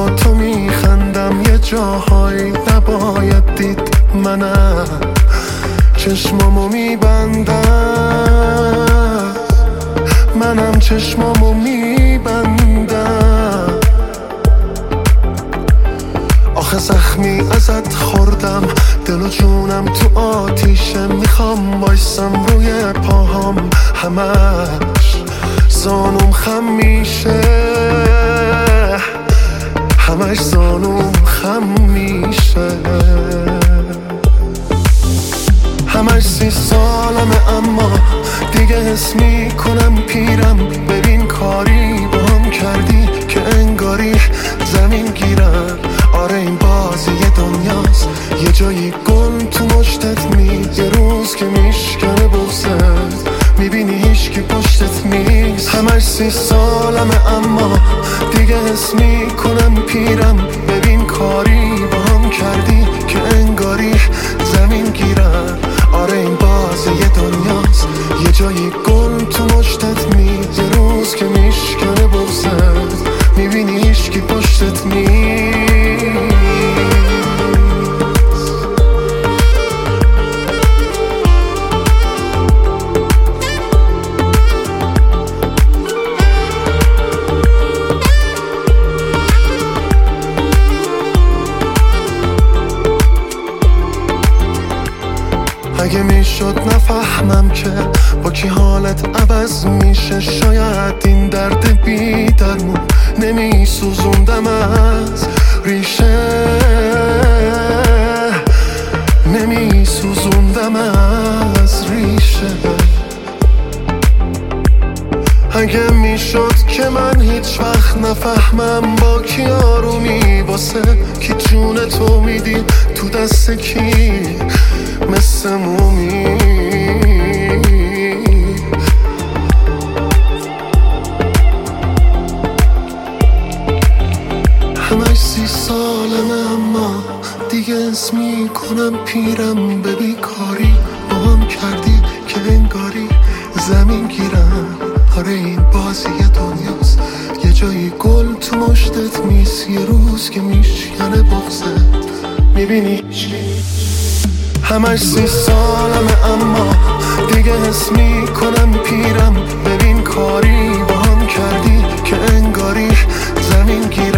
با تو میخندم یه جاهایی نباید دید. چشمامو میبندم، منم چشمامو میبندم. آخه زخمی ازت خوردم، دل و جونم تو آتیشه. میخوام بایستم روی پاهام، همش زانوم خم میشه، همش زانوم خم میشه. همش 30 سالمه اما دیگه حس میکنم پیرم. ببین کاری با هم کردی که انگاری زمین گیرم. آره این بازی دنیاست، یه جایی گل تو مشتت یه روز که میشکنه بغزت، میبینی هیچکی پشتت نیست. همش 30 سالمه اما دیگه حس میکنم پیرم. ببین کاری با هم کردی که انگاری زمین گیرم. آره این بازی دنیاست، یه جایی گل تو مشتت یه روز که میشکنه بغزت، میبینی هیچکی پشتت نیست. اگه میشد نفهمم که با کی حالت عوض میشه، شاید این درد بی درمون نمیسوزوندم از ریشه، نمیسوزوندم از ریشه. اگه میشد که من هیچ وقت نفهمم با کی آرومی، واسه کی جون تو میدی تو دست کی مثل مومی. همش 30 سالمه اما دیگه حس میکنم پیرم. ببین کاری با هم کردی که انگاری زمین گیرم. آره این بازی دنیاست، یه جایی گل تو مشتت نیست، یه روز که میشکنه بغزت، میبینی همش 30 سالمه اما دیگه حس میکنم پیرم. ببین کاری با هم کردی که انگاری زمین گیرم.